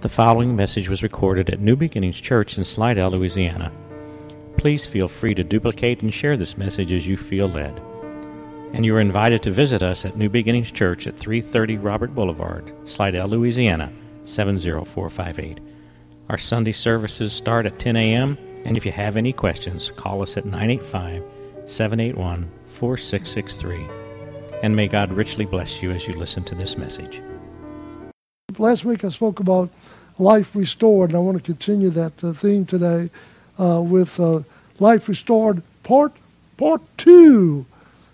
The following message was recorded at New Beginnings Church in Slidell, Louisiana. Please feel free to duplicate and share this message as you feel led. And you are invited to visit us at New Beginnings Church at 330 Robert Boulevard, Slidell, Louisiana, 70458. Our Sunday services start at 10 a.m., and if you have any questions, call us at 985-781-4663. And may God richly bless you as you listen to this message. Last week I spoke about life restored, and I want to continue that theme today with life restored part 2.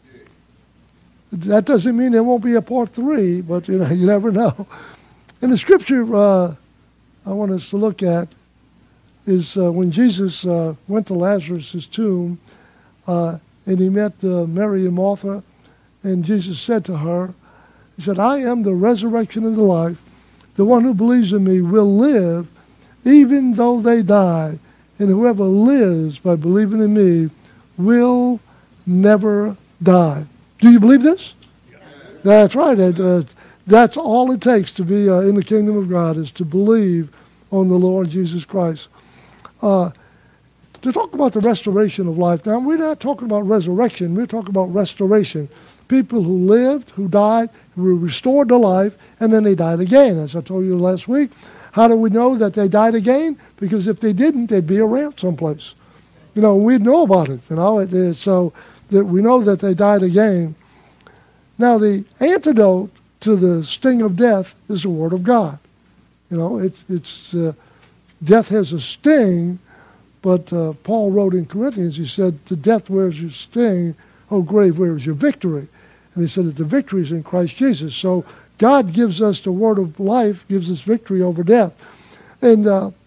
That doesn't mean there won't be a part 3, but you never know. In the scripture I want us to look at is when Jesus went to Lazarus' tomb and he met Mary and Martha, and Jesus said to her, he said, "I am the resurrection and the life. The one who believes in me will live even though they die. And whoever lives by believing in me will never die." Do you believe this? Yes. That's right. That's all it takes to be in the kingdom of God, is to believe on the Lord Jesus Christ. To talk about the restoration of life. Now, we're not talking about resurrection. We're talking about restoration. People who lived, who died, who were restored to life, and then they died again. As I told you last week, how do we know that they died again? Because if they didn't, they'd be around someplace. We'd know about it. So that we know that they died again. Now, the antidote to the sting of death is the Word of God. Death has a sting, but Paul wrote in Corinthians, he said, "To death, where's your sting? O grave, where is your victory?" And he said that the victory is in Christ Jesus. So God gives us the word of life, gives us victory over death. And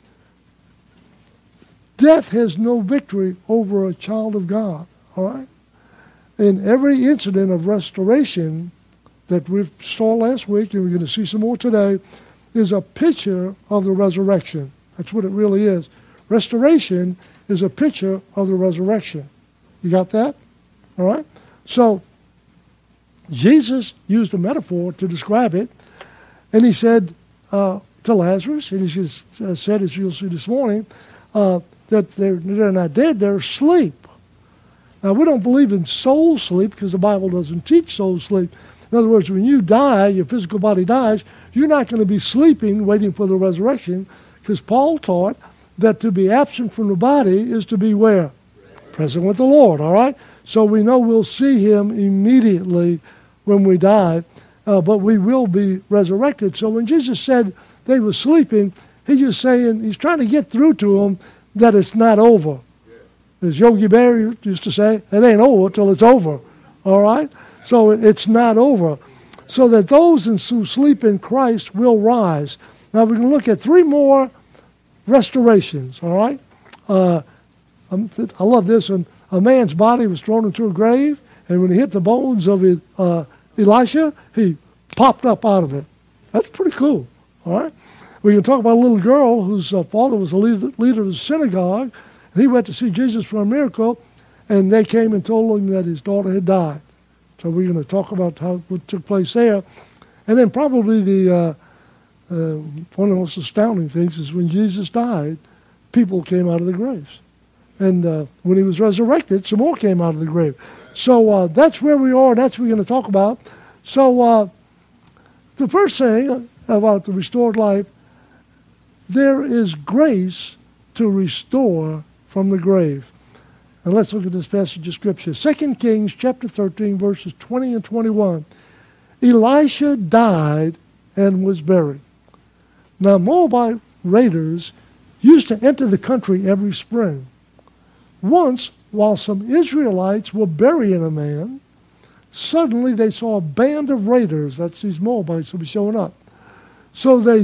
death has no victory over a child of God, all right? In every incident of restoration that we saw last week, and we're going to see some more today, is a picture of the resurrection. That's what it really is. Restoration is a picture of the resurrection. You got that? All right? So, Jesus used a metaphor to describe it, and he said to Lazarus, and he said, as you'll see this morning, that they're not dead, they're asleep. Now, we don't believe in soul sleep because the Bible doesn't teach soul sleep. In other words, when you die, your physical body dies, you're not going to be sleeping waiting for the resurrection, because Paul taught that to be absent from the body is to be where? Present with the Lord, all right? So we know we'll see him immediately when we die, but we will be resurrected. So when Jesus said they were sleeping, he's trying to get through to them that it's not over. As Yogi Berra used to say, it ain't over till it's over, all right? So it's not over. So that those who sleep in Christ will rise. Now we're going to look at 3 more restorations, all right? I love this one. A man's body was thrown into a grave, and when he hit the bones of Elisha, he popped up out of it. That's pretty cool, all right? We can talk about a little girl whose father was a leader of the synagogue, and he went to see Jesus for a miracle, and they came and told him that his daughter had died. So we're going to talk about what took place there. And then probably one of the most astounding things is when Jesus died, people came out of the graves. And when he was resurrected, some more came out of the grave. So that's where we are. That's what we're going to talk about. So the first thing about the restored life, there is grace to restore from the grave. And let's look at this passage of Scripture. 2 Kings chapter 13, verses 20 and 21. Elisha died and was buried. Now, Moabite raiders used to enter the country every spring. Once, while some Israelites were burying a man, suddenly they saw a band of raiders, that's these Moabites that were showing up. So they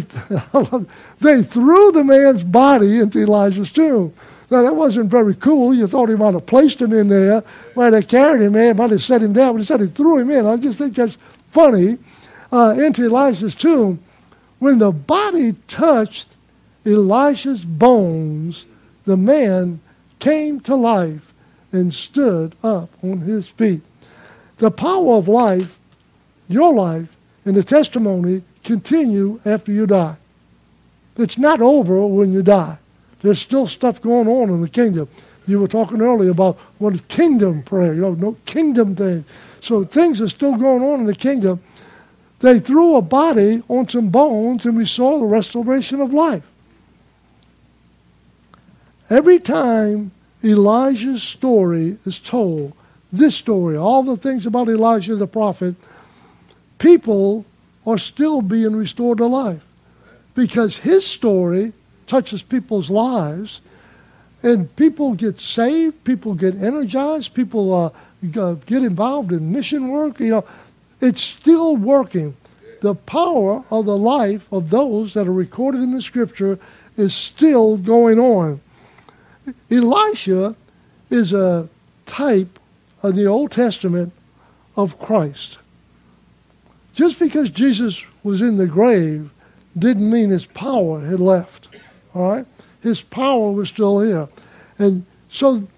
threw the man's body into Elijah's tomb. Now, that wasn't very cool. You thought he might have placed him in there, might have carried him in, might have set him down, but instead he threw him in. I just think that's funny, into Elijah's tomb. When the body touched Elisha's bones, the man came to life and stood up on his feet. The power of life, your life, and the testimony continue after you die. It's not over when you die. There's still stuff going on in the kingdom. You were talking earlier about what kingdom prayer, no kingdom thing. So things are still going on in the kingdom. They threw a body on some bones, and we saw the restoration of life. Every time Elijah's story is told, this story, all the things about Elijah the prophet, people are still being restored to life. Because his story touches people's lives, and people get saved, people get energized, people get involved in mission work. It's still working. The power of the life of those that are recorded in the Scripture is still going on. Elisha is a type of the Old Testament of Christ. Just because Jesus was in the grave didn't mean his power had left. All right? His power was still here. And so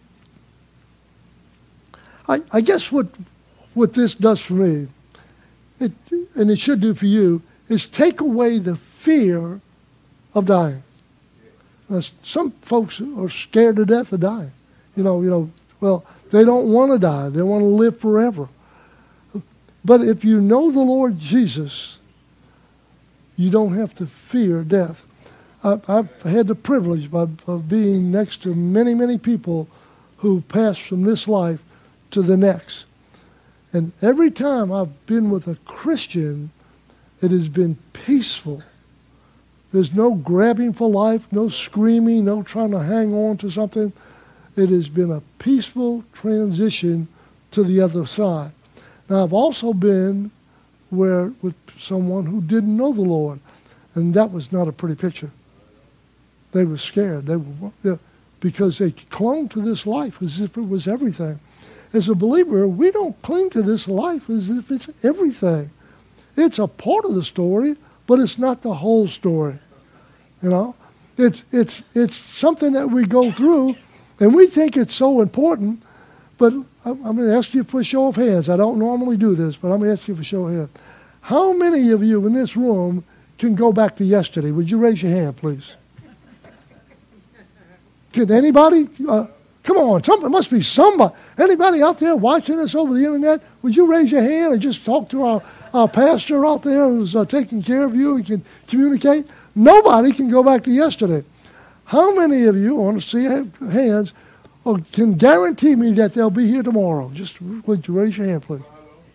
I guess what this does for me, and it should do for you, is take away the fear of dying. Now, some folks are scared to death of dying. Well, they don't want to die. They want to live forever. But if you know the Lord Jesus, you don't have to fear death. I've had the privilege of being next to many, many people who pass from this life to the next. And every time I've been with a Christian, it has been peaceful. There's no grabbing for life, no screaming, no trying to hang on to something. It has been a peaceful transition to the other side. Now, I've also been with someone who didn't know the Lord, and that was not a pretty picture. They were scared. Because they clung to this life as if it was everything. As a believer, we don't cling to this life as if it's everything. It's a part of the story, but it's not the whole story. It's something that we go through, and we think it's so important. But I'm going to ask you for a show of hands. I don't normally do this, but I'm going to ask you for a show of hands. How many of you in this room can go back to yesterday? Would you raise your hand, please? Can anybody? Come on, there must be somebody. Anybody out there watching us over the internet? Would you raise your hand and just talk to our pastor out there who's taking care of you and can communicate? Nobody can go back to yesterday. How many of you, I want to see hands, can guarantee me that they'll be here tomorrow? Just would you raise your hand, please?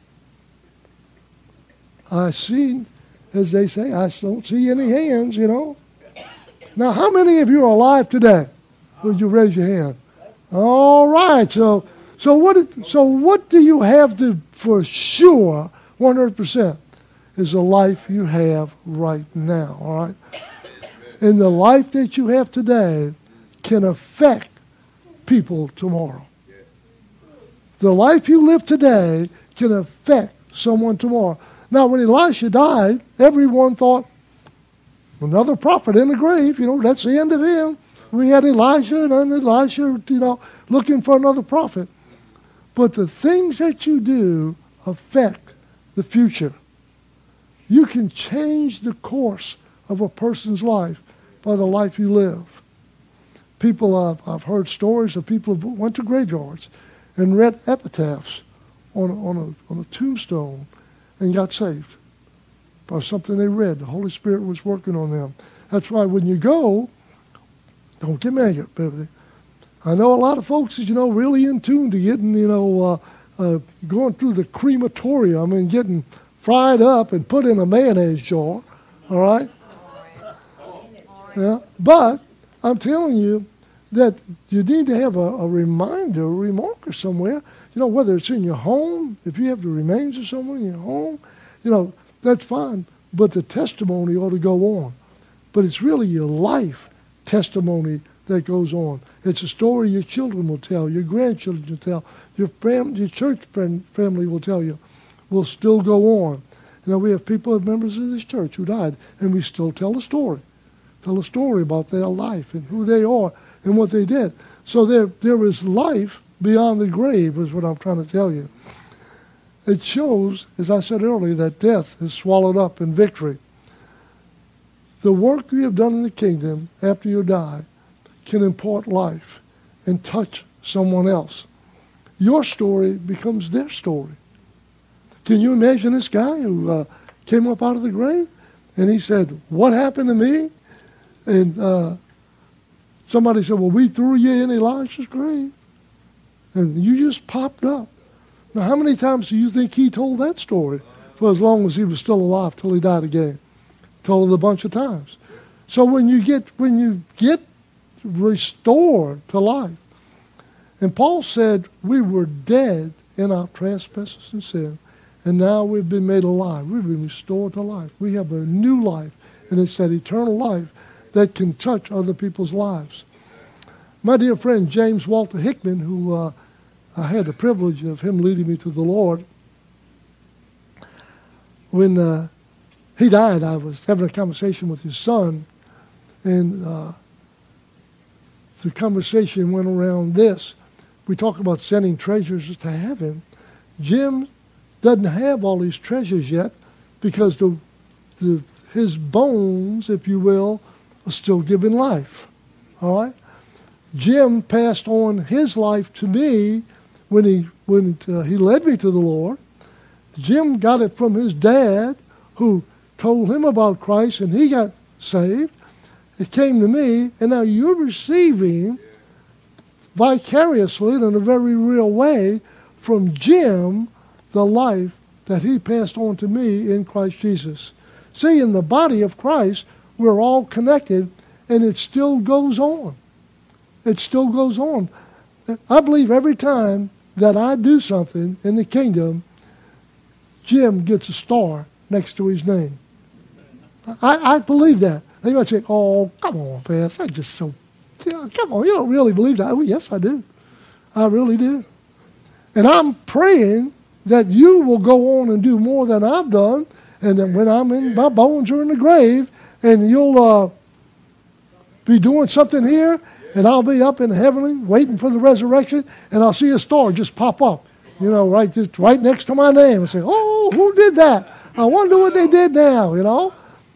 I see, as they say, I don't see any hands, Now, how many of you are alive today? Would you raise your hand? All right. So what do you have to, for sure, 100%, is the life you have right now, all right? And the life that you have today can affect people tomorrow. The life you live today can affect someone tomorrow. Now, when Elisha died, everyone thought, another prophet in the grave, that's the end of him. We had Elijah, and then Elisha, looking for another prophet. But the things that you do affect the future. You can change the course of a person's life by the life you live. People, I've heard stories of people who went to graveyards and read epitaphs on a tombstone and got saved by something they read. The Holy Spirit was working on them. That's why when you go, don't get mad, baby. I know a lot of folks, really in tune to getting, going through the crematorium and getting fried up and put in a mayonnaise jar, all right? Yeah, but I'm telling you that you need to have a reminder, a remarker somewhere, whether it's in your home, if you have the remains of someone in your home, that's fine. But the testimony ought to go on. But it's really your life testimony that goes on. It's a story your children will tell, your grandchildren will tell, your church family will tell you, will still go on. We have people, members of this church who died, and we still tell a story. Tell a story about their life and who they are and what they did. So there is life beyond the grave is what I'm trying to tell you. It shows, as I said earlier, that death is swallowed up in victory. The work you have done in the kingdom after you die can impart life and touch someone else. Your story becomes their story. Can you imagine this guy who came up out of the grave and he said, "What happened to me?" And somebody said, "Well, we threw you in Elijah's grave and you just popped up." Now, how many times do you think he told that story for as long as he was still alive till he died again? Told it a bunch of times. So when you get restored to life, and Paul said we were dead in our trespasses and sin, and now we've been made alive. We've been restored to life. We have a new life, and it's that eternal life that can touch other people's lives. My dear friend James Walter Hickman, who I had the privilege of him leading me to the Lord, when he died, I was having a conversation with his son, and the conversation went around this. We talk about sending treasures to heaven. Jim doesn't have all these treasures yet because his bones, if you will, are still giving life. All right? Jim passed on his life to me when he led me to the Lord. Jim got it from his dad, who told him about Christ, and he got saved. It came to me, and now you're receiving vicariously and in a very real way from Jim the life that he passed on to me in Christ Jesus. See, in the body of Christ, we're all connected, and it still goes on. It still goes on. I believe every time that I do something in the kingdom, Jim gets a star next to his name. I believe that. They might say, "Oh, come on, Pastor, that's just so, come on, you don't really believe that." Oh, yes, I do. I really do. And I'm praying that you will go on and do more than I've done, and that when my bones are in the grave, and you'll be doing something here, and I'll be up in heaven waiting for the resurrection, and I'll see a star just pop up, right next to my name, and say, "Oh, who did that? I wonder what they did now,"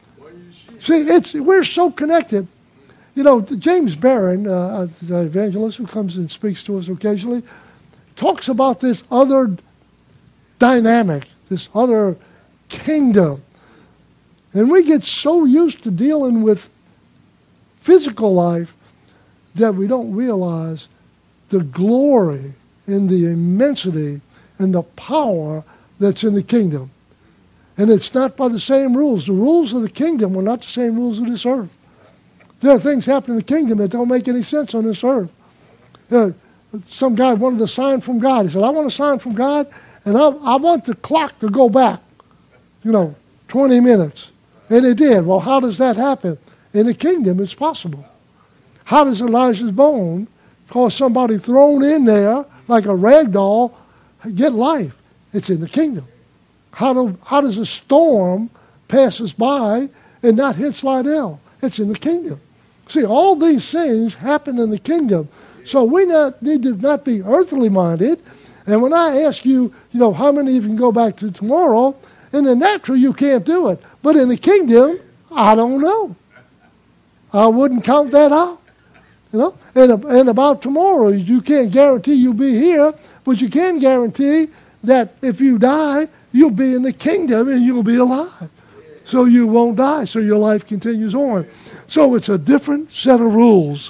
See, we're so connected. James Barron, the evangelist who comes and speaks to us occasionally, talks about this other dynamic, this other kingdom. And we get so used to dealing with physical life that we don't realize the glory and the immensity and the power that's in the kingdom. And it's not by the same rules. The rules of the kingdom are not the same rules of this earth. There are things happening in the kingdom that don't make any sense on this earth. Some guy wanted a sign from God. He said, "I want a sign from God, and I want the clock to go back, 20 minutes. And it did. Well, how does that happen? In the kingdom, it's possible. How does Elijah's bone cause somebody thrown in there like a rag doll get life? It's in the kingdom. How does a storm pass us by and not hit Slidell? It's in the kingdom. See, all these things happen in the kingdom. So we need to not be earthly minded. And when I ask you, how many of you can go back to tomorrow, in the natural you can't do it. But in the kingdom, I don't know. I wouldn't count that out. And about tomorrow, you can't guarantee you'll be here, but you can guarantee that if you die, you'll be in the kingdom and you'll be alive. So you won't die, so your life continues on. So it's a different set of rules.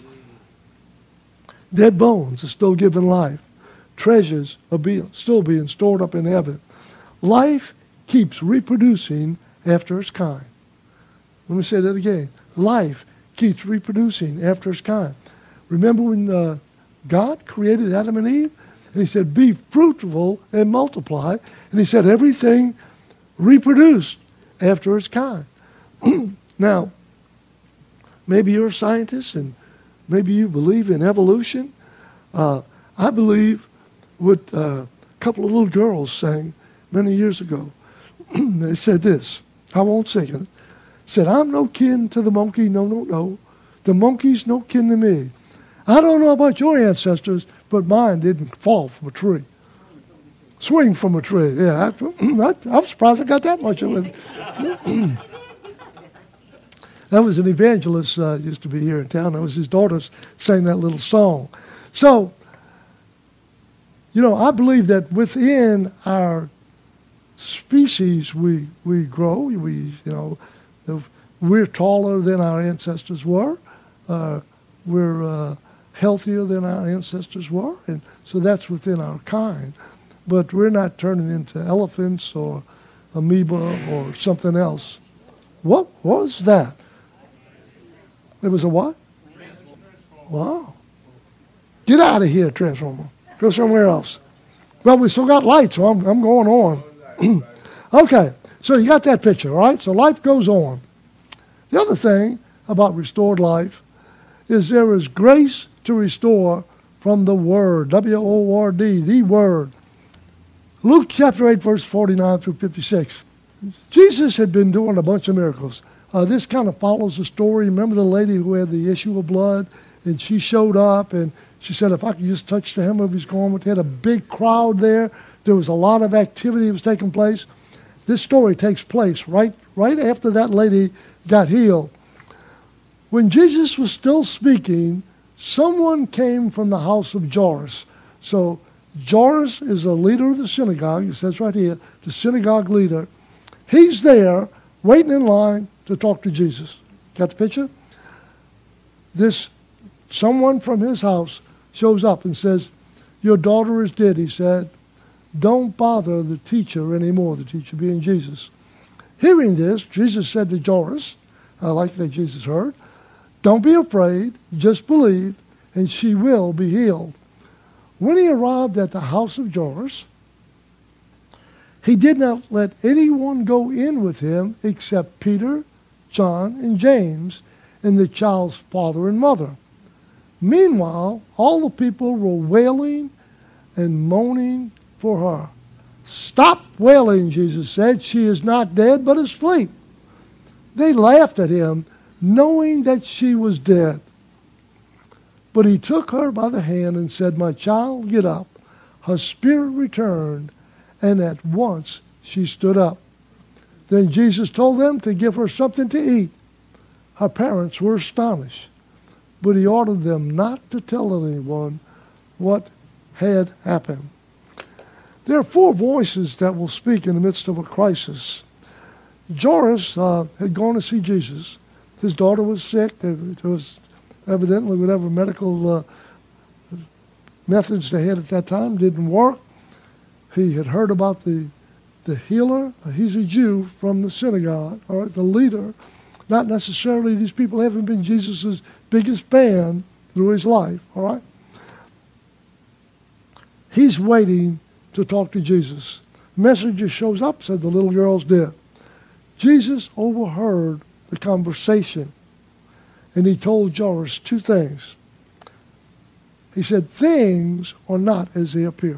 Dead bones are still given life. Treasures are still being stored up in heaven. Life keeps reproducing after its kind. Let me say that again. Life keeps reproducing after its kind. Remember when God created Adam and Eve? And he said, "Be fruitful and multiply." And he said, everything reproduced after its kind. Now, maybe you're a scientist and maybe you believe in evolution. I believe what a couple of little girls sang many years ago. They said this. I won't sing it. Said, "I'm no kin to the monkey, no. The monkey's no kin to me. I don't know about your ancestors, but mine didn't fall from a tree." Swing from a tree. Yeah, I'm surprised I got that much of it. That was an evangelist used to be here in town. That was his daughters sang that little song. So, I believe that within our species we grow. We're taller than our ancestors were. We're healthier than our ancestors were, and so that's within our kind. But we're not turning into elephants or amoeba or something else. What was that? It was a what? Wow. Get out of here, Transformer. Go somewhere else. Well, we still got lights, so I'm going on. Okay, so you got that picture, all right? So life goes on. The other thing about restored life is there is grace to restore from the Word, W-O-R-D, the Word. Luke chapter 8, verse 49 through 56. Jesus had been doing a bunch of miracles. This kind of follows the story. Remember the lady who had the issue of blood? And she showed up, and she said, if I could just touch the hem of his garment. They had a big crowd there. There was a lot of activity that was taking place. This story takes place right after that lady got healed. When Jesus was still speaking, someone came from the house of Jairus. So Jairus is a leader of the synagogue. It says right here, the synagogue leader. He's there waiting in line to talk to Jesus. Got the picture? Someone from his house shows up and says, your daughter is dead, he said. Don't bother the teacher anymore, the teacher being Jesus. Hearing this, Jesus said to Jairus, I like that Jesus heard, don't be afraid, just believe, and she will be healed. When he arrived at the house of Jairus, he did not let anyone go in with him except Peter, John, and James, and the child's father and mother. Meanwhile, all the people were wailing and moaning for her. Stop wailing, Jesus said. She is not dead, but asleep. They laughed at him, knowing that she was dead. But he took her by the hand and said, my child, get up. Her spirit returned, and at once she stood up. Then Jesus told them to give her something to eat. Her parents were astonished, but he ordered them not to tell anyone what had happened. There are four voices that will speak in the midst of a crisis. Jairus had gone to see Jesus. His daughter was sick. There was evidently whatever medical methods they had at that time didn't work. He had heard about the healer. He's a Jew from the synagogue, all right, the leader. Not necessarily these people haven't been Jesus' biggest fan through his life, all right? He's waiting to talk to Jesus. Messenger shows up, said the little girl's dead. Jesus overheard the conversation, and he told Jairus two things. He said, things are not as they appear.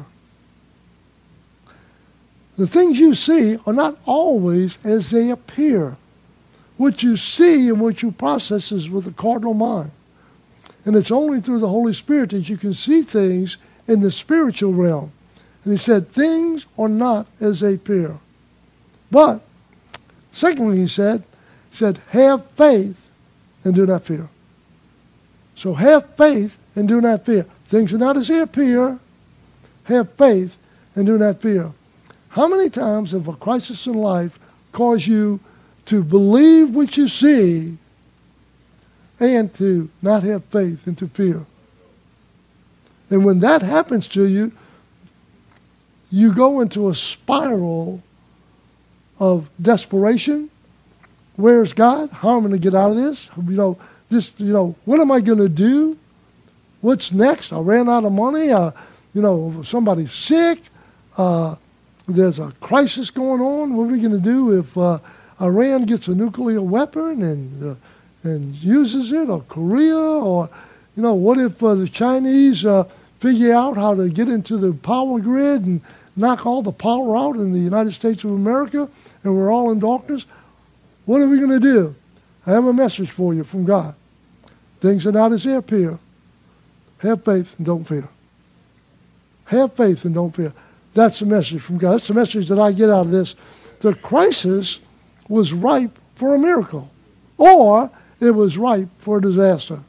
The things you see are not always as they appear. What you see and what you process is with a cardinal mind. And it's only through the Holy Spirit that you can see things in the spiritual realm. And he said, things are not as they appear. But, secondly, he said, have faith and do not fear. So have faith and do not fear. Things are not as they appear. Have faith and do not fear. How many times have a crisis in life caused you to believe what you see and to not have faith and to fear? And when that happens to you, you go into a spiral of desperation. Where's God? How am I going to get out of this? What am I going to do? What's next? I ran out of money. Somebody's sick. There's a crisis going on. What are we going to do if Iran gets a nuclear weapon and uses it, or Korea, or what if the Chinese figure out how to get into the power grid and knock all the power out in the United States of America, and we're all in darkness? What are we going to do? I have a message for you from God. Things are not as they appear. Have faith and don't fear. Have faith and don't fear. That's the message from God. That's the message that I get out of this. The crisis was ripe for a miracle. Or it was ripe for disaster.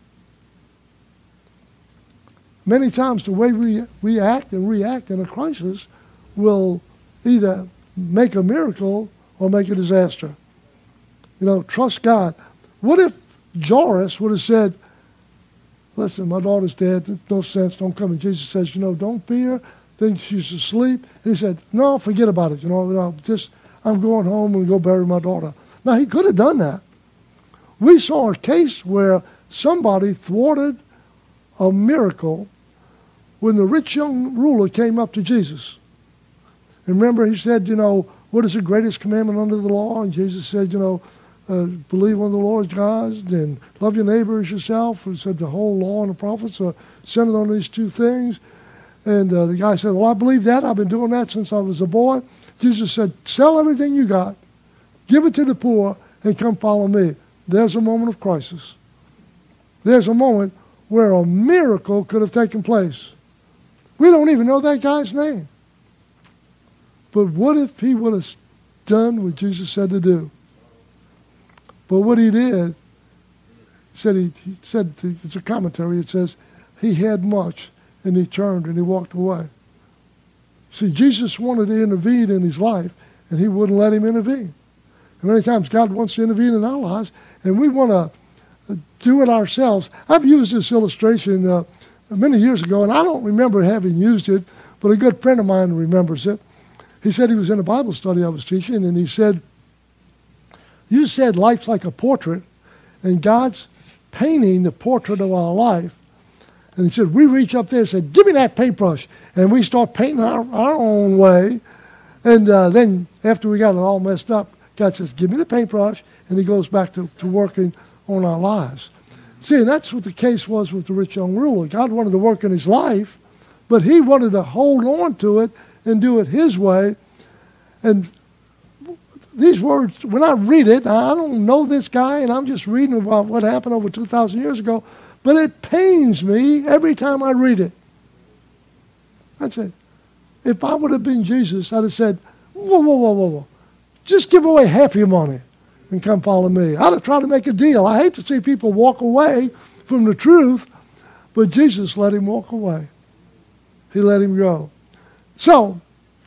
Many times the way we act and react in a crisis will either make a miracle or make a disaster. Trust God. What if Jairus would have said, listen, my daughter's dead. There's no sense. Don't come. And Jesus says, don't fear. Think she's asleep. And he said, no, forget about it. I'm going home and go bury my daughter. Now, he could have done that. We saw a case where somebody thwarted a miracle when the rich young ruler came up to Jesus. And remember, he said, what is the greatest commandment under the law? And Jesus said, believe on the Lord God and love your neighbor as yourself. He said the whole law and the prophets are centered on these two things. And the guy said, well, I believe that. I've been doing that since I was a boy. Jesus said, sell everything you got, give it to the poor, and come follow me. There's a moment of crisis. There's a moment where a miracle could have taken place. We don't even know that guy's name. But what if he would have done what Jesus said to do? But what he did, he said, it's a commentary, it says, he had much, and he turned and he walked away. See, Jesus wanted to intervene in his life, and he wouldn't let him intervene. And many times God wants to intervene in our lives, and we want to do it ourselves. I've used this illustration many years ago, and I don't remember having used it, but a good friend of mine remembers it. He said he was in a Bible study I was teaching, and he said, you said life's like a portrait, and God's painting the portrait of our life. And he said, we reach up there and said, give me that paintbrush. And we start painting our own way. And then after we got it all messed up, God says, give me the paintbrush. And he goes back to working on our lives. See, and that's what the case was with the rich young ruler. God wanted to work in his life, but he wanted to hold on to it and do it his way. And these words, when I read it, I don't know this guy, and I'm just reading about what happened over 2,000 years ago, but it pains me every time I read it. I'd say, if I would have been Jesus, I'd have said, whoa. Just give away half your money and come follow me. I'd have tried to make a deal. I hate to see people walk away from the truth, but Jesus let him walk away. He let him go. So,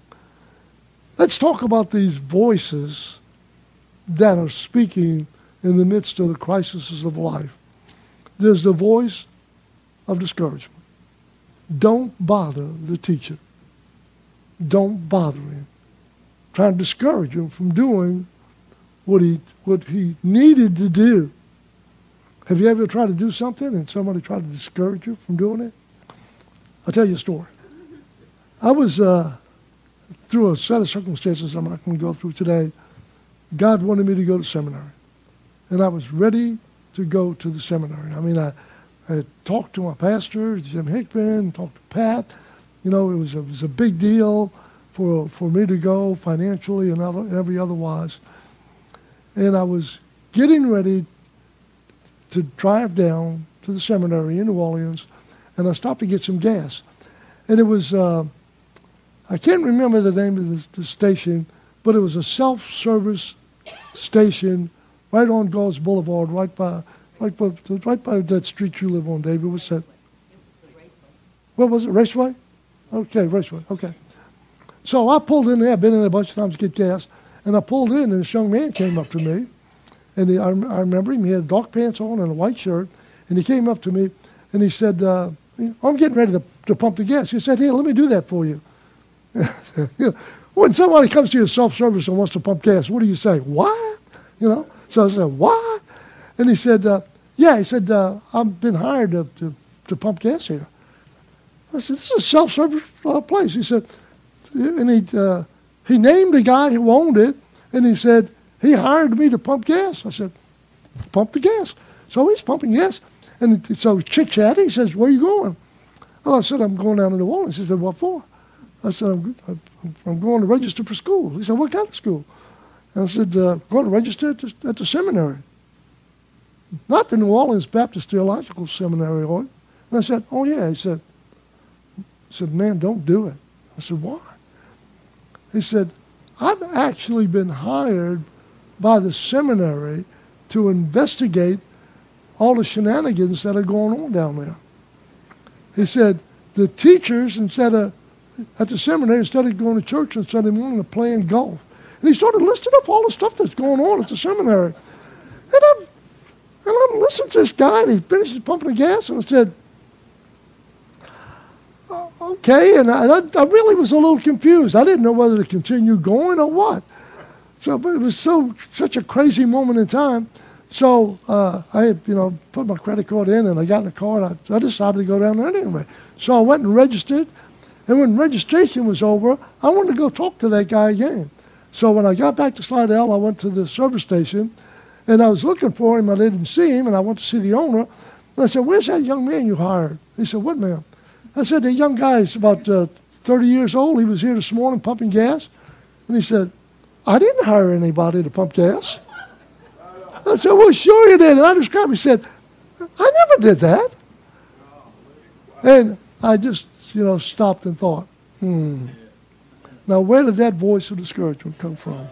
let's talk about these voices that are speaking in the midst of the crises of life. There's the voice of discouragement. Don't bother the teacher. Don't bother him. Trying to discourage him from doing what he needed to do. Have you ever tried to do something and somebody tried to discourage you from doing it? I'll tell you a story. I was through a set of circumstances I'm not going to go through today. God wanted me to go to seminary. And I was ready to go to the seminary. I mean, I talked to my pastor, Jim Hickman, talked to Pat. It was a big deal for me to go financially and every otherwise. And I was getting ready to drive down to the seminary in New Orleans, and I stopped to get some gas. And it was, I can't remember the name of the station, but it was a self-service station right on Gulls Boulevard, right by that street you live on, David. What's that? It was the Raceway. What was it, Raceway? Okay, Raceway, okay. So I pulled in there. I've been in there a bunch of times to get gas. And I pulled in, and this young man came up to me. And I remember him. He had dark pants on and a white shirt. And he came up to me, and he said, I'm getting ready to pump the gas. He said, here, let me do that for you. When somebody comes to your self-service and wants to pump gas, what do you say? What? So I said, what? And he said, yeah. He said, I've been hired to pump gas here. I said, this is a self-service place. He said, and he named the guy who owned it, and he said, he hired me to pump gas. I said, pump the gas. So he's pumping gas. And so chit-chat, he says, where are you going? Well, I said, I'm going down to New Orleans. He said, what for? I said, I'm going to register for school. He said, what kind of school? And I said, going to register at the seminary. Not the New Orleans Baptist Theological Seminary. And I said, oh, yeah. He said, man, don't do it. I said, why? He said, I've actually been hired by the seminary to investigate all the shenanigans that are going on down there. He said, the teachers, at the seminary, instead of going to church on Sunday morning, are playing golf. And he started listing off all the stuff that's going on at the seminary. And I'm listening to this guy, and he finishes pumping the gas, and I said, okay, and I really was a little confused. I didn't know whether to continue going or what. So, but it was such a crazy moment in time. So I had, put my credit card in, and I got in the car, and I decided to go down there anyway. So I went and registered, and when registration was over, I wanted to go talk to that guy again. So when I got back to Slidell, I went to the service station, and I was looking for him. I didn't see him, and I went to see the owner. And I said, where's that young man you hired? He said, what man? I said, the young guy is about 30 years old. He was here this morning pumping gas. And he said, I didn't hire anybody to pump gas. I said, well, sure you did. And I described him. He said, I never did that. And I just, stopped and thought, Now, where did that voice of discouragement come from?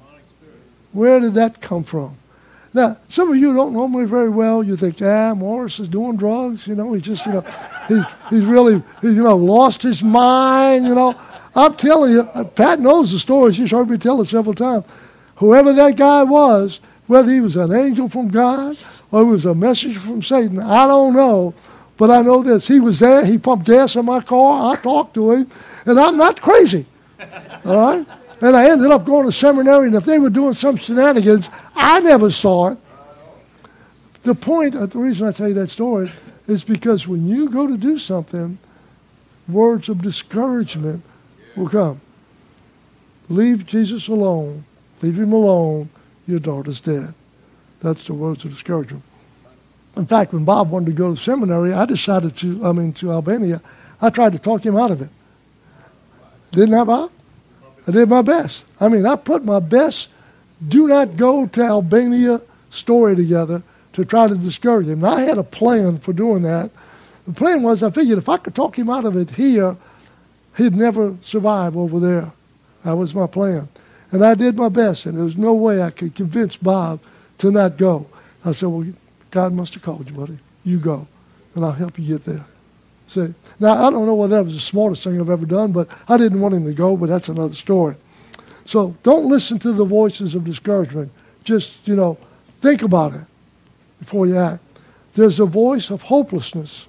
Where did that come from? Now, some of you don't know me very well. You think, Morris is doing drugs. He's just, he's really, lost his mind, I'm telling you, Pat knows the story. She's heard me tell it several times. Whoever that guy was, whether he was an angel from God or he was a messenger from Satan, I don't know. But I know this. He was there. He pumped gas in my car. I talked to him. And I'm not crazy. All right? And I ended up going to seminary, and if they were doing some shenanigans, I never saw it. The reason I tell you that story is because when you go to do something, words of discouragement will come. Leave Jesus alone. Leave him alone. Your daughter's dead. That's the words of discouragement. In fact, when Bob wanted to go to seminary, I decided to Albania. I tried to talk him out of it. Didn't I, Bob? I did my best. I put my best do not go to Albania story together to try to discourage him. Now, I had a plan for doing that. The plan was, I figured if I could talk him out of it here, he'd never survive over there. That was my plan. And I did my best, and there was no way I could convince Bob to not go. I said, well, God must have called you, buddy. You go, and I'll help you get there. See? Now, I don't know whether that was the smartest thing I've ever done, but I didn't want him to go, but that's another story. So don't listen to the voices of discouragement. Just, think about it before you act. There's a voice of hopelessness,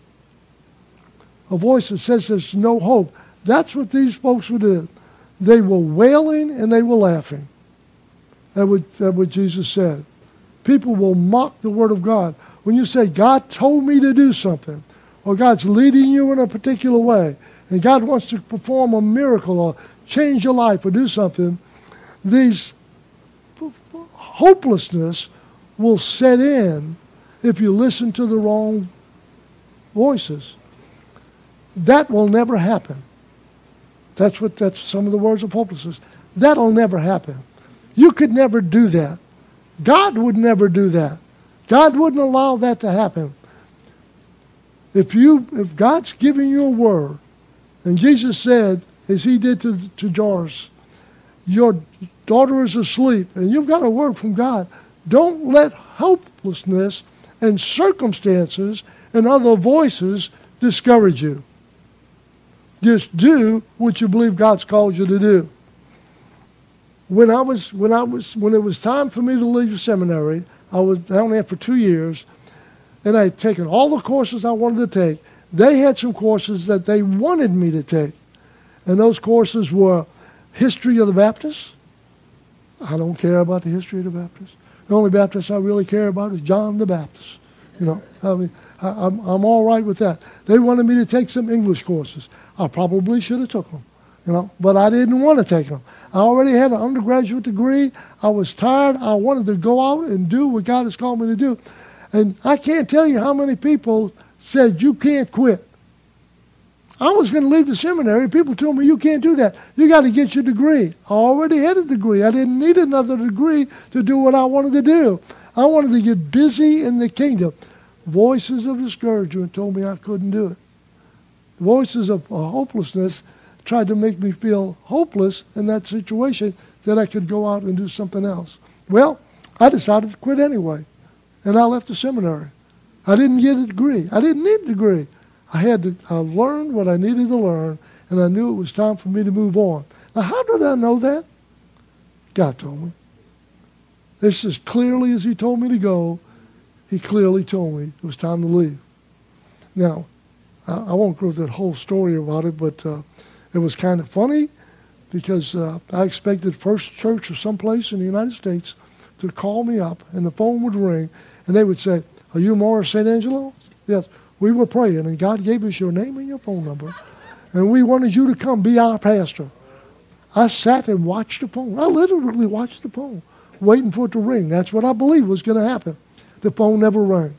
a voice that says there's no hope. That's what these folks did. They were wailing and they were laughing. That's what Jesus said. People will mock the word of God. When you say, God told me to do something, or God's leading you in a particular way, and God wants to perform a miracle or change your life or do something, these hopelessness will set in if you listen to the wrong voices. That will never happen. That's some of the words of hopelessness. That'll never happen. You could never do that. God would never do that. God wouldn't allow that to happen. If God's giving you a word, and Jesus said, as he did to Jairus, your daughter is asleep, and you've got a word from God, don't let hopelessness and circumstances and other voices discourage you. Just do what you believe God's called you to do. When it was time for me to leave the seminary, I was down there for 2 years, and I had taken all the courses I wanted to take. They had some courses that they wanted me to take, and those courses were History of the Baptists. I don't care about the history of the Baptists. The only Baptist I really care about is John the Baptist. I'm all right with that. They wanted me to take some English courses. I probably should have took them, but I didn't want to take them. I already had an undergraduate degree. I was tired. I wanted to go out and do what God has called me to do. And I can't tell you how many people said, you can't quit. I was going to leave the seminary. People told me, you can't do that. You got to get your degree. I already had a degree. I didn't need another degree to do what I wanted to do. I wanted to get busy in the kingdom. Voices of discouragement told me I couldn't do it. Voices of hopelessness tried to make me feel hopeless in that situation, that I could go out and do something else. Well, I decided to quit anyway, and I left the seminary. I didn't get a degree. I didn't need a degree. I learned what I needed to learn, and I knew it was time for me to move on. Now, how did I know that? God told me. This as clearly as he told me to go, he clearly told me it was time to leave. Now, I won't go through that whole story about it, but it was kind of funny because I expected First Church or someplace in the United States to call me up, and the phone would ring, and they would say, "Are you Morris St. Angelo?" "Yes, we were praying, and God gave us your name and your phone number, and we wanted you to come be our pastor." I sat and watched the phone. I literally watched the phone, waiting for it to ring. That's what I believed was going to happen. The phone never rang.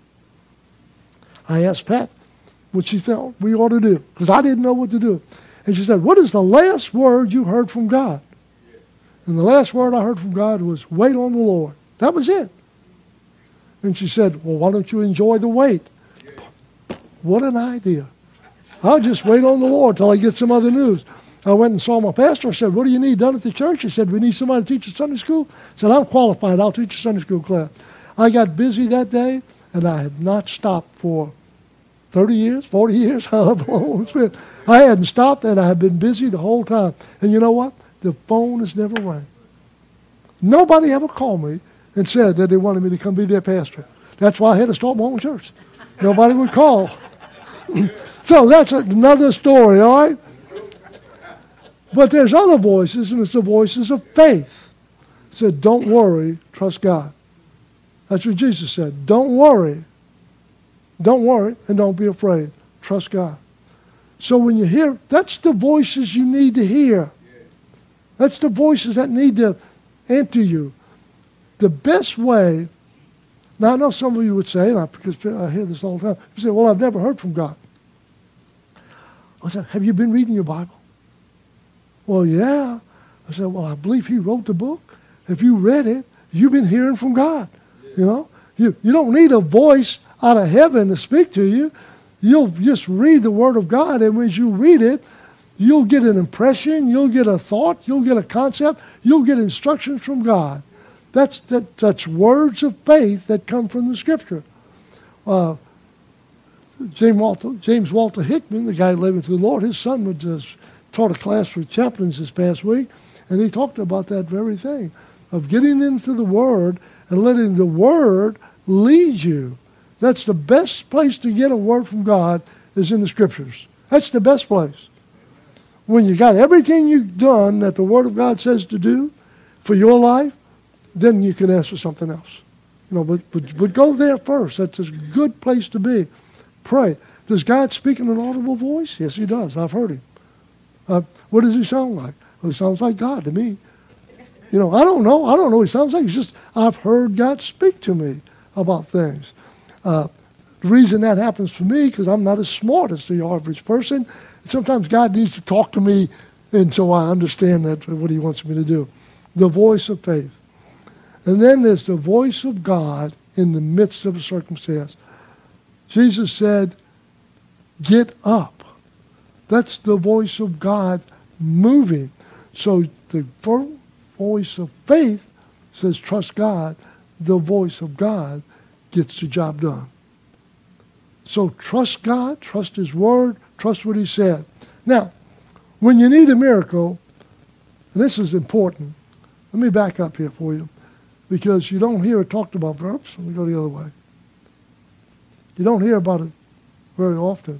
I asked Pat what she thought we ought to do, because I didn't know what to do. And she said, "What is the last word you heard from God?" And the last word I heard from God was, "Wait on the Lord." That was it. And she said, "Well, why don't you enjoy the wait?" What an idea. I'll just wait on the Lord till I get some other news. I went and saw my pastor. I said, "What do you need done at the church?" He said, "We need somebody to teach a Sunday school." I said, "I'm qualified. I'll teach a Sunday school class." I got busy that day, and I have not stopped for 30 years, 40 years, however long it's been. I hadn't stopped, and I have been busy the whole time. And you know what? The phone has never rang. Nobody ever called me and said that they wanted me to come be their pastor. That's why I had to start my own church. Nobody would call. So that's another story, all right? But there's other voices, and it's the voices of faith. It said, "Don't worry, trust God." That's what Jesus said. Don't worry. Don't worry, and don't be afraid. Trust God. So when you hear, that's the voices you need to hear. That's the voices that need to enter you. The best way, now I know some of you would say, because I hear this all the time, you say, "Well, I've never heard from God." I said, "Have you been reading your Bible?" "Well, yeah." I said, "Well, I believe he wrote the book. If you read it, you've been hearing from God. You know, you don't need a voice out of heaven to speak to you. You'll just read the Word of God, and as you read it, you'll get an impression, you'll get a thought, you'll get a concept, you'll get instructions from God." That's words of faith that come from the Scripture. James Walter Hickman, the guy living to the Lord, his son taught a class for chaplains this past week, and he talked about that very thing, of getting into the Word and letting the Word lead you. That's the best place to get a word from God, is in the Scriptures. That's the best place. When you got everything you've done that the Word of God says to do for your life, then you can ask for something else. But go there first. That's a good place to be. Pray. Does God speak in an audible voice? Yes, he does. I've heard him. What does he sound like? Well, he sounds like God to me. I don't know. I don't know what he sounds like. It's just I've heard God speak to me about things. The reason that happens for me, because I'm not as smart as the average person. Sometimes God needs to talk to me, and so I understand that what he wants me to do. The voice of faith. And then there's the voice of God in the midst of a circumstance. Jesus said, "Get up." That's the voice of God moving. So the voice of faith says, trust God. The voice of God gets the job done. So trust God, trust his word, trust what he said. Now, when you need a miracle, and this is important, let me back up here for you, because you don't hear it talked about. Oops, let me go the other way. You don't hear about it very often.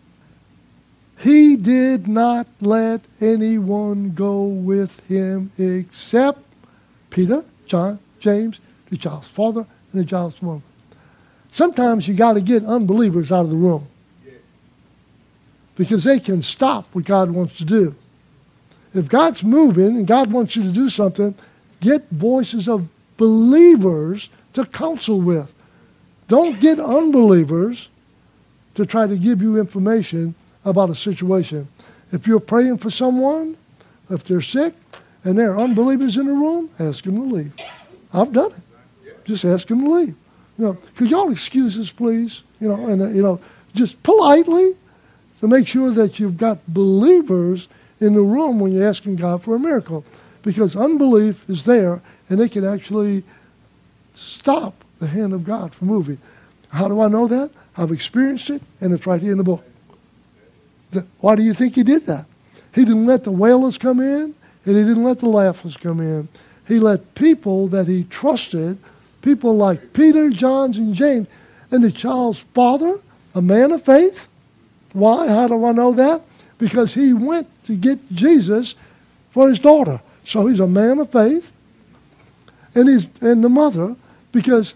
He did not let anyone go with him except Peter, John, James, the child's father, and the child's mother. Sometimes you got to get unbelievers out of the room, because they can stop what God wants to do. If God's moving and God wants you to do something, get voices of believers to counsel with. Don't get unbelievers to try to give you information about a situation. If you're praying for someone, if they're sick, and there are unbelievers in the room, ask them to leave. I've done it. Just ask them to leave. Could y'all excuse us, please? Just politely, to make sure that you've got believers in the room when you're asking God for a miracle. Because unbelief is there, and it can actually stop the hand of God from moving. How do I know that? I've experienced it, and it's right here in the book. Why do you think he did that? He didn't let the wailers come in, and he didn't let the laughers come in. He let people that he trusted, people like Peter, John, and James, and the child's father, a man of faith. Why? How do I know that? Because he went to get Jesus for his daughter. So he's a man of faith. And the mother, because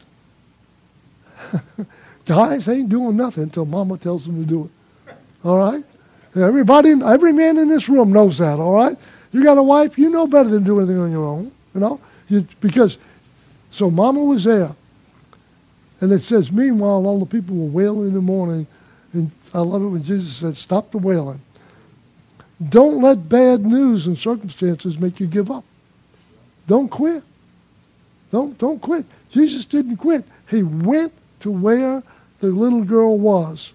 guys ain't doing nothing until mama tells them to do it. All right? Every man in this room knows that, all right? You got a wife, you know better than do anything on your own, you know? So mama was there. And it says, meanwhile, all the people were wailing in the morning. And I love it when Jesus said, stop the wailing. Don't let bad news and circumstances make you give up. Don't quit. Don't quit. Jesus didn't quit. He went to where the little girl was.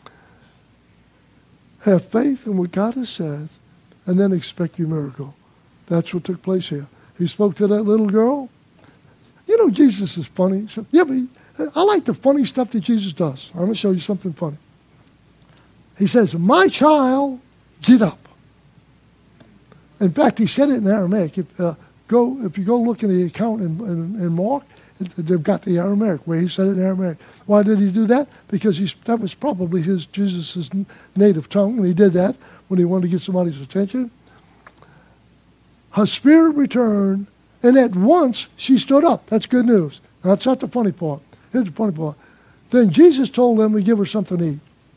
Have faith in what God has said, and then expect your miracle. That's what took place here. He spoke to that little girl. You know, Jesus is funny. So, yeah, but I like the funny stuff that Jesus does. I'm going to show you something funny. He says, my child, get up. In fact, he said it in Aramaic. If you go look in the account in Mark, they've got the Aramaic, where he said it in Aramaic. Why did he do that? Because that was probably Jesus' native tongue, and he did that when he wanted to get somebody's attention. Her spirit returned, and at once she stood up. That's good news. Now, that's not the funny part. Here's the funny part. Then Jesus told them to give her something to eat.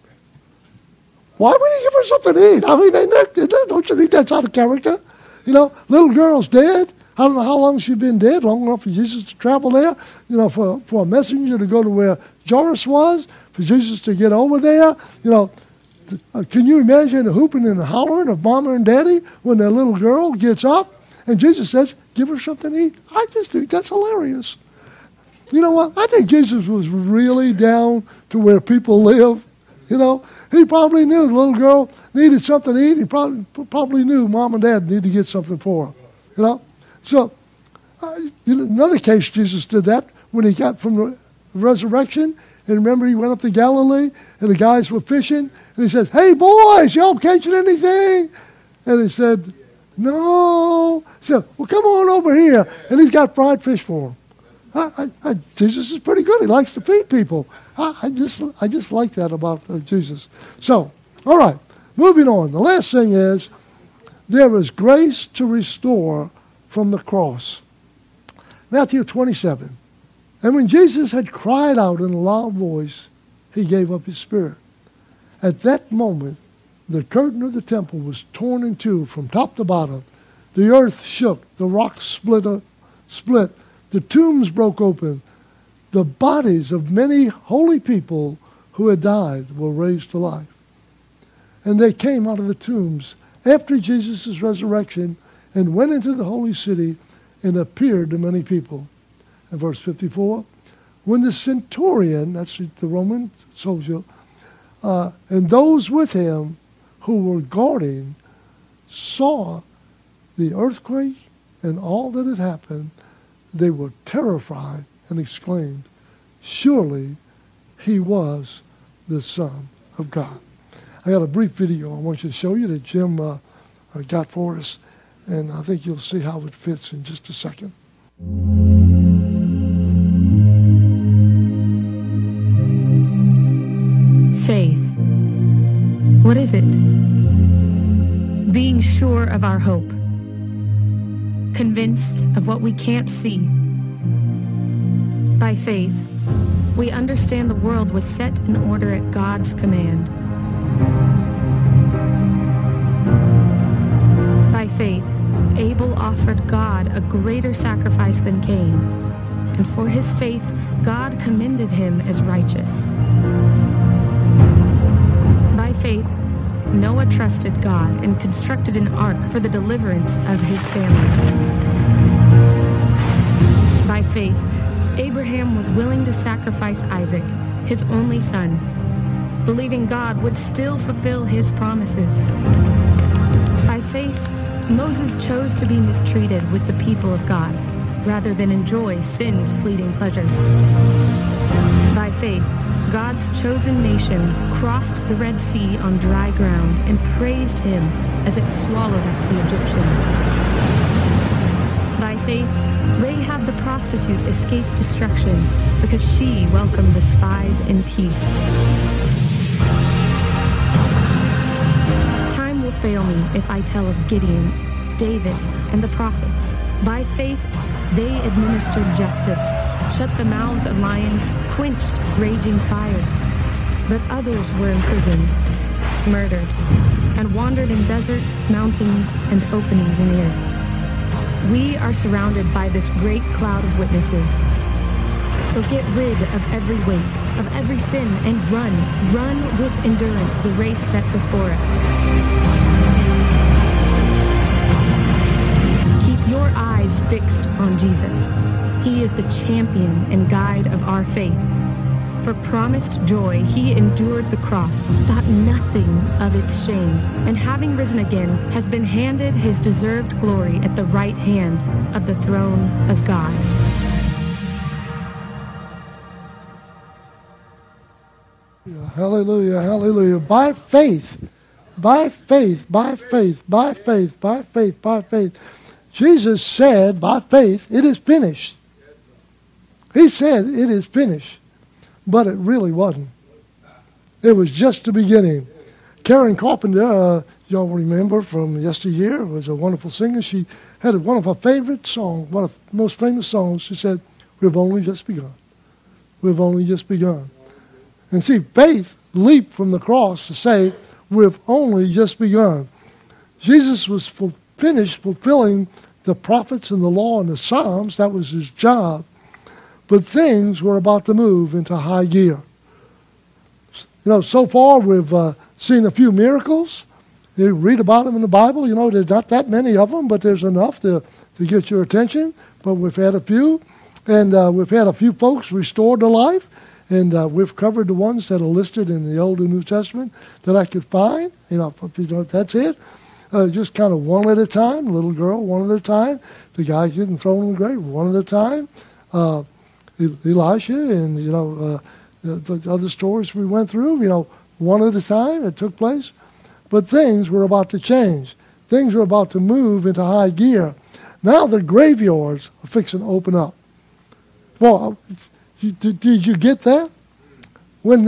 Why would he give her something to eat? I mean, don't you think that's out of character? You know, little girl's dead. I don't know how long she's been dead, long enough for Jesus to travel there, you know, for a messenger to go to where Jairus was, for Jesus to get over there. You know, can you imagine the hooping and the hollering of mama and daddy when their little girl gets up and Jesus says, give her something to eat? I just think that's hilarious. You know what? I think Jesus was really down to where people live. You know, he probably knew the little girl needed something to eat. He probably knew mom and dad needed to get something for her. You know? So, another case, Jesus did that when he got from the resurrection. And remember, he went up to Galilee, and the guys were fishing. And he says, hey, boys, y'all catching anything? And they said, no. He said, well, come on over here. And he's got fried fish for them. Jesus is pretty good. He likes to feed people. I just like that about Jesus. So, all right, moving on. The last thing is, there is grace to restore from the cross. Matthew 27. And when Jesus had cried out in a loud voice, he gave up his spirit. At that moment, the curtain of the temple was torn in two from top to bottom. The earth shook. The rocks split. The tombs broke open. The bodies of many holy people who had died were raised to life. And they came out of the tombs after Jesus' resurrection and went into the holy city and appeared to many people. And verse 54, when the centurion, that's the Roman soldier, and those with him who were guarding saw the earthquake and all that had happened, they were terrified and exclaimed, surely he was the Son of God. I got a brief video I want you to show you that Jim got for us, and I think you'll see how it fits in just a second. Faith. What is it? Being sure of our hope. Convinced of what we can't see. By faith, we understand the world was set in order at God's command. By faith, Abel offered God a greater sacrifice than Cain, and for his faith, God commended him as righteous. By faith, Noah trusted God and constructed an ark for the deliverance of his family. By faith, Abraham was willing to sacrifice Isaac, his only son, believing God would still fulfill his promises. By faith, Moses chose to be mistreated with the people of God, rather than enjoy sin's fleeting pleasure. By faith, God's chosen nation crossed the Red Sea on dry ground and praised him as it swallowed up the Egyptians. By faith, Rahab the prostitute escaped destruction because she welcomed the spies in peace. Time will fail me if I tell of Gideon, David, and the prophets. By faith, they administered justice, shut the mouths of lions, quenched raging fire. But others were imprisoned, murdered, and wandered in deserts, mountains, and openings in the earth. We are surrounded by this great cloud of witnesses. So get rid of every weight, of every sin, and run with endurance the race set before us. Keep your eyes fixed on Jesus. He is the champion and guide of our faith. For promised joy, he endured the cross, thought nothing of its shame, and having risen again, has been handed his deserved glory at the right hand of the throne of God. Hallelujah, hallelujah. By faith, by faith, by faith, by faith, by faith, by faith. Jesus said, by faith, it is finished. He said, it is finished. But it really wasn't. It was just the beginning. Karen Carpenter, y'all remember from yesteryear, was a wonderful singer. She had one of her favorite songs, one of the most famous songs. She said, we've only just begun. We've only just begun. And see, faith leaped from the cross to say, we've only just begun. Jesus was finished fulfilling the prophets and the law and the Psalms. That was his job. But things were about to move into high gear. You know, so far we've seen a few miracles. You read about them in the Bible. You know, there's not that many of them, but there's enough to get your attention. But we've had a few. And we've had a few folks restored to life. And we've covered the ones that are listed in the Old and New Testament that I could find. You know, that's it. Just kind of one at a time. Little girl, one at a time. The guy getting thrown in the grave, one at a time. Elisha and, you know, the other stories we went through, you know, one at a time it took place. But things were about to change. Things were about to move into high gear. Now the graveyards are fixing to open up. Well, did you get that? When,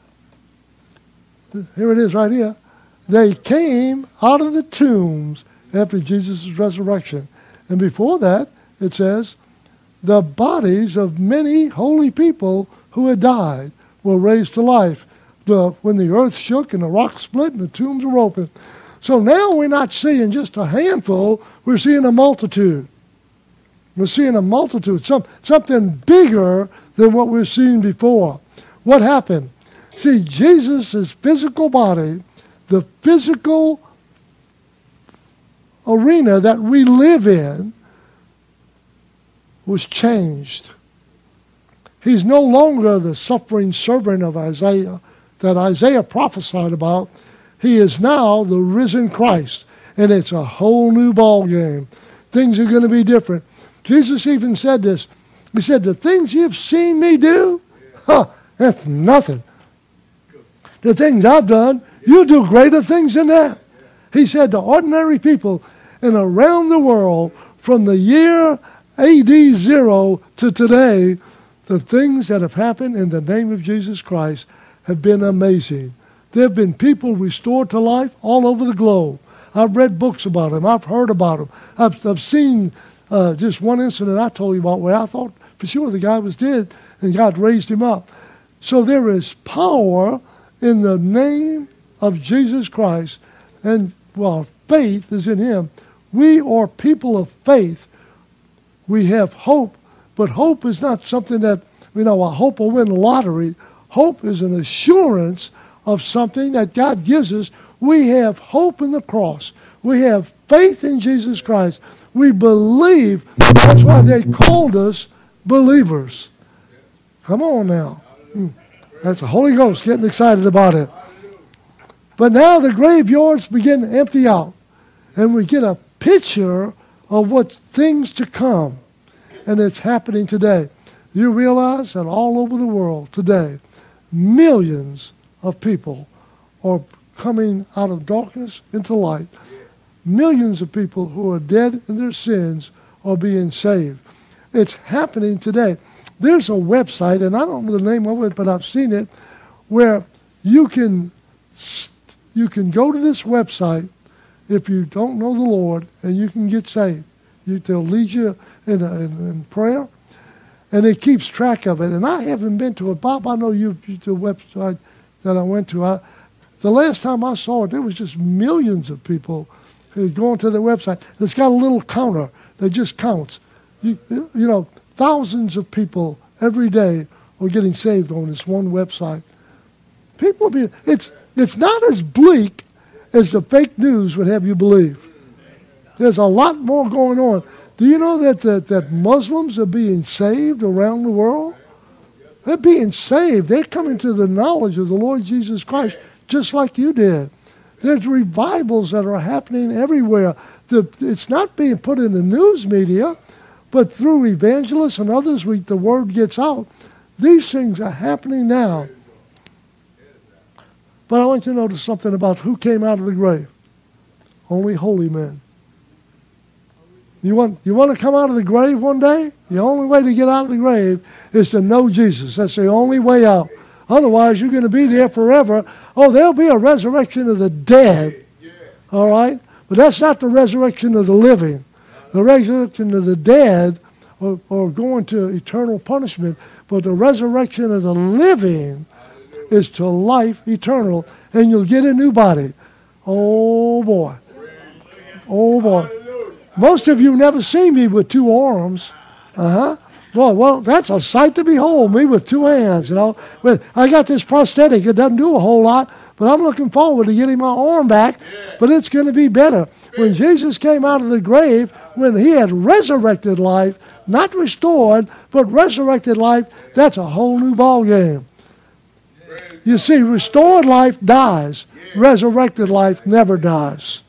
here it is right here. They came out of the tombs after Jesus' resurrection. And before that, it says, the bodies of many holy people who had died were raised to life when the earth shook and the rocks split and the tombs were open. So now we're not seeing just a handful, we're seeing a multitude. We're seeing a multitude, something bigger than what we've seen before. What happened? See, Jesus' physical body, the physical arena that we live in, was changed. He's no longer the suffering servant of Isaiah that Isaiah prophesied about. He is now the risen Christ, and it's a whole new ball game. Things are going to be different. Jesus even said this. He said, the things you've seen me do, that's nothing. The things I've done, you'll do greater things than that. He said to ordinary people, and around the world, from the year AD 0 to today, the things that have happened in the name of Jesus Christ have been amazing. There have been people restored to life all over the globe. I've read books about them. I've heard about them. I've seen just one incident I told you about where I thought for sure the guy was dead and God raised him up. So there is power in the name of Jesus Christ, and while faith is in him, we are people of faith. We have hope, but hope is not something that, you know, I hope will win the lottery. Hope is an assurance of something that God gives us. We have hope in the cross. We have faith in Jesus Christ. We believe. That's why they called us believers. Come on now. That's the Holy Ghost getting excited about it. But now the graveyards begin to empty out. And we get a picture of what things to come. And it's happening today. You realize that all over the world today, millions of people are coming out of darkness into light. Millions of people who are dead in their sins are being saved. It's happening today. There's a website, and I don't know the name of it, but I've seen it, where you can go to this website if you don't know the Lord, and you can get saved. They'll lead you in prayer, and it keeps track of it. And I haven't been to it. Bob, I know the website that I went to. The last time I saw it, there was just millions of people going to the website. It's got a little counter that just counts. You know, thousands of people every day are getting saved on this one website. It's not as bleak as the fake news would have you believe. There's a lot more going on. Do you know that Muslims are being saved around the world? They're being saved. They're coming to the knowledge of the Lord Jesus Christ just like you did. There's revivals that are happening everywhere. It's not being put in the news media, but through evangelists and others, the word gets out. These things are happening now. But I want you to notice something about who came out of the grave. Only holy men. You want to come out of the grave one day? The only way to get out of the grave is to know Jesus. That's the only way out. Otherwise, you're going to be there forever. Oh, there'll be a resurrection of the dead. All right? But that's not the resurrection of the living. The resurrection of the dead are going to eternal punishment. But the resurrection of the living is to life eternal. And you'll get a new body. Oh, boy. Oh, boy. Most of you never see me with two arms. Well, that's a sight to behold, me with two hands, you know. But I got this prosthetic. It doesn't do a whole lot, but I'm looking forward to getting my arm back, but it's going to be better. When Jesus came out of the grave, when he had resurrected life, not restored, but resurrected life, that's a whole new ball game. You see, restored life dies. Resurrected life never dies.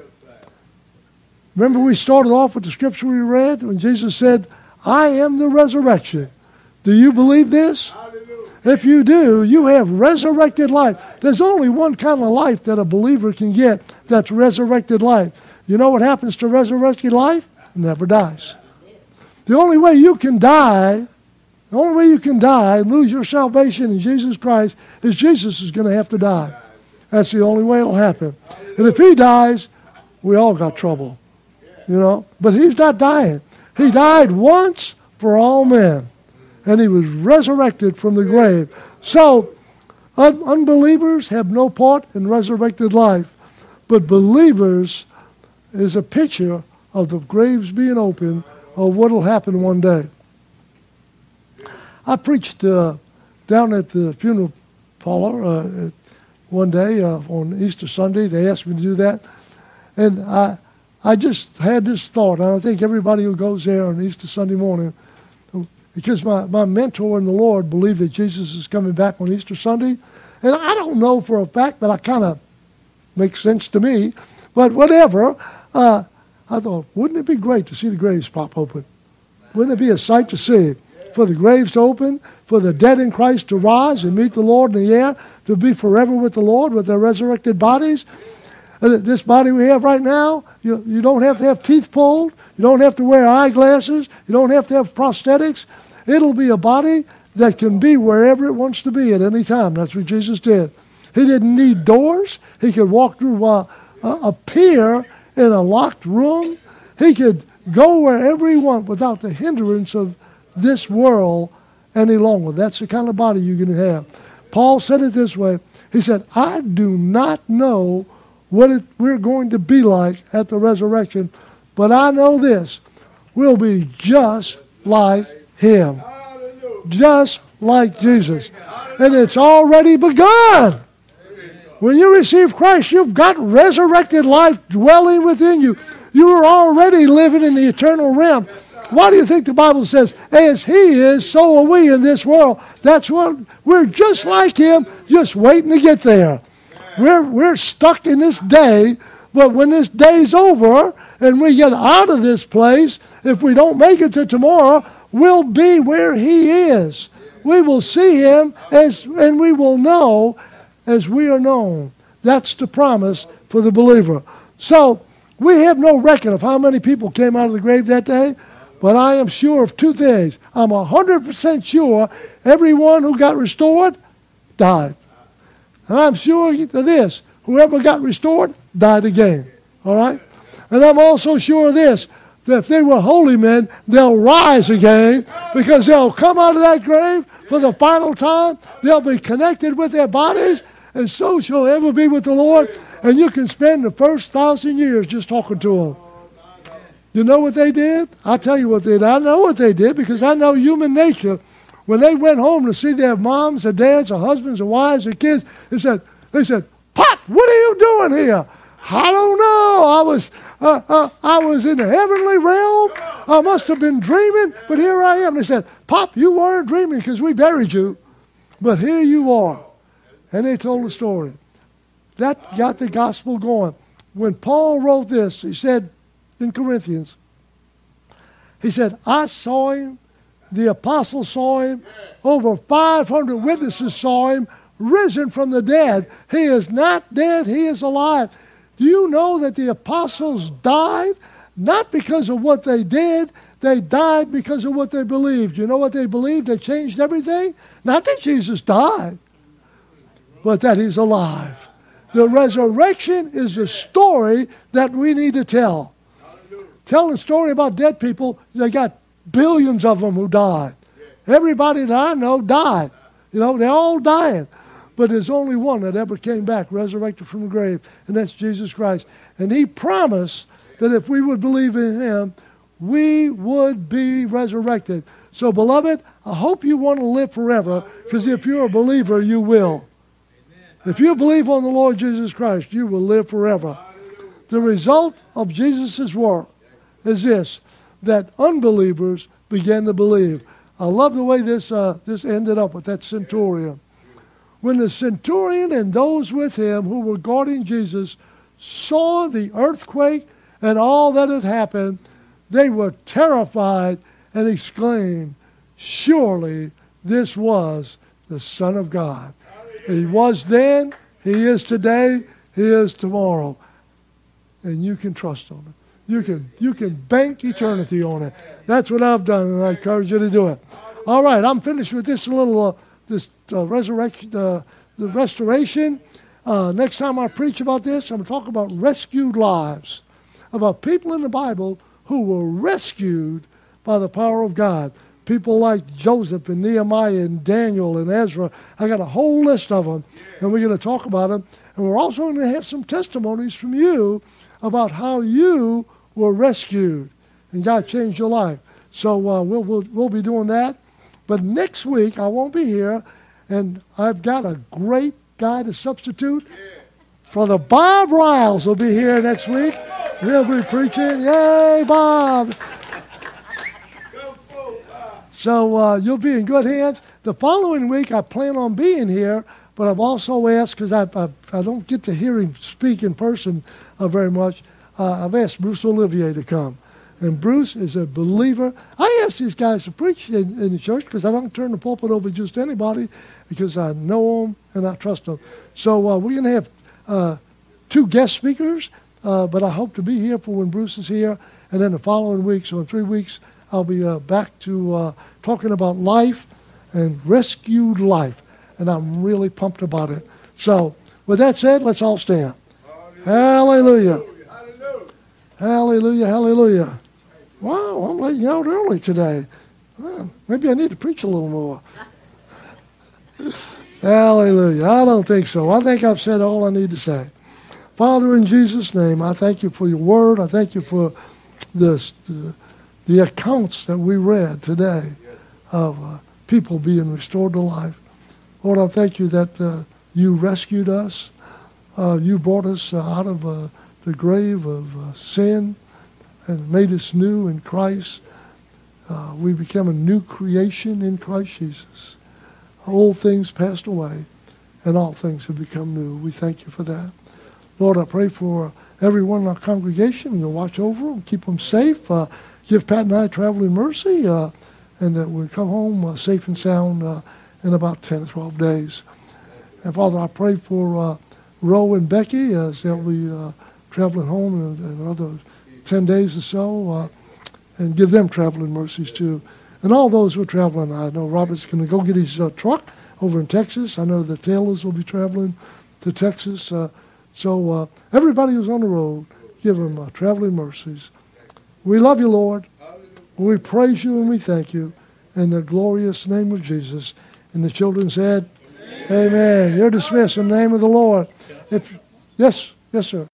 Remember we started off with the scripture we read when Jesus said, I am the resurrection. Do you believe this? Hallelujah. If you do, you have resurrected life. There's only one kind of life that a believer can get. That's resurrected life. You know what happens to resurrected life? It never dies. The only way you can die and lose your salvation in Jesus Christ is Jesus is going to have to die. That's the only way it'll happen. And if he dies, we all got trouble. You know, but he's not dying. He died once for all men, and he was resurrected from the grave. So, unbelievers have no part in resurrected life, but believers is a picture of the graves being open of what will happen one day. I preached down at the funeral parlor one day on Easter Sunday. They asked me to do that, and I just had this thought, and I think everybody who goes there on Easter Sunday morning, because my mentor in the Lord believed that Jesus is coming back on Easter Sunday, and I don't know for a fact, but it kind of makes sense to me, but whatever, I thought, wouldn't it be great to see the graves pop open? Wouldn't it be a sight to see? For the graves to open, for the dead in Christ to rise and meet the Lord in the air, to be forever with the Lord with their resurrected bodies. This body we have right now, you don't have to have teeth pulled. You don't have to wear eyeglasses. You don't have to have prosthetics. It'll be a body that can be wherever it wants to be at any time. That's what Jesus did. He didn't need doors. He could walk through a pier in a locked room. He could go wherever he wanted without the hindrance of this world any longer. That's the kind of body you're going to have. Paul said it this way. He said, I do not know what we're going to be like at the resurrection, but I know this. We'll be just like him. Just like Jesus. And it's already begun. When you receive Christ, you've got resurrected life dwelling within you. You are already living in the eternal realm. Why do you think the Bible says, as he is, so are we in this world? That's what we're just like him, just waiting to get there. We're stuck in this day, but when this day's over and we get out of this place, if we don't make it to tomorrow, we'll be where He is. We will see Him, and we will know as we are known. That's the promise for the believer. So, we have no record of how many people came out of the grave that day, but I am sure of two things. I'm 100% sure everyone who got restored died. And I'm sure of this. Whoever got restored died again. All right? And I'm also sure of this, that if they were holy men, they'll rise again because they'll come out of that grave for the final time. They'll be connected with their bodies, and so shall ever be with the Lord. And you can spend the first 1,000 years just talking to them. You know what they did? I'll tell you what they did. I know what they did because I know human nature. When they went home to see their moms, their dads, their husbands, their wives, their kids, they said, "Pop, what are you doing here?" "I don't know. I was in the heavenly realm. I must have been dreaming, but here I am." They said, "Pop, you weren't dreaming because we buried you, but here you are." And they told the story. That got the gospel going. When Paul wrote this, he said in Corinthians, he said, "I saw him, the apostles saw him, over 500 witnesses saw him, risen from the dead. He is not dead, he is alive." Do you know that the apostles died not because of what they did? They died because of what they believed. You know what they believed? They changed everything? Not that Jesus died, but that He's alive. The resurrection is the story that we need to tell. Telling a story about dead people, they got billions of them who died. Everybody that I know died. You know, they're all dying. But there's only one that ever came back, resurrected from the grave, and that's Jesus Christ. And He promised that if we would believe in Him, we would be resurrected. So, beloved, I hope you want to live forever, because if you're a believer, you will. If you believe on the Lord Jesus Christ, you will live forever. The result of Jesus' work is this, that unbelievers began to believe. I love the way this ended up with that centurion. When the centurion and those with him who were guarding Jesus saw the earthquake and all that had happened, they were terrified and exclaimed, "Surely this was the Son of God." He was then, He is today, He is tomorrow. And you can trust on it. You can bank eternity on it. That's what I've done, and I encourage you to do it. All right, I'm finished with this little resurrection, the restoration. Next time I preach about this, I'm going to talk about rescued lives, about people in the Bible who were rescued by the power of God. People like Joseph and Nehemiah and Daniel and Ezra. I got a whole list of them, and we're going to talk about them. And we're also going to have some testimonies from you about how you were rescued and God changed your life. So we'll be doing that. But next week I won't be here, and I've got a great guy to substitute. Brother Bob Riles will be here next week. He'll be preaching. Yay, Bob! So you'll be in good hands. The following week, I plan on being here, but I've also asked, because I don't get to hear him speak in person very much, I've asked Bruce Olivier to come. And Bruce is a believer. I ask these guys to preach in the church because I don't turn the pulpit over just to anybody, because I know them and I trust them. So we're going to have 2 guest speakers, but I hope to be here for when Bruce is here. And then the following week, so in 3 weeks, I'll be back to talking about life and rescued life. And I'm really pumped about it. So, with that said, let's all stand. Hallelujah. Hallelujah, hallelujah. Wow, I'm letting you out early today. Well, maybe I need to preach a little more. Hallelujah. I don't think so. I think I've said all I need to say. Father, in Jesus' name, I thank you for your word. I thank you for the accounts that we read today of people being restored to life. Lord, I thank you that you rescued us. You brought us out of the grave of sin and made us new in Christ. We become a new creation in Christ Jesus. Old things passed away, and all things have become new. We thank you for that. Lord, I pray for everyone in our congregation. You'll watch over them, keep them safe. Give Pat and I traveling mercy, and that we come home safe and sound in about 10 or 12 days. And Father, I pray for Ro and Becky as they'll be traveling home in another 10 days or so, and give them traveling mercies too. And all those who are traveling, I know Robert's going to go get his truck over in Texas. I know the Taylors will be traveling to Texas. So everybody who's on the road, give them traveling mercies. We love you, Lord. We praise you and we thank you in the glorious name of Jesus. And the children said, Amen. You're dismissed in the name of the Lord. Yes, sir.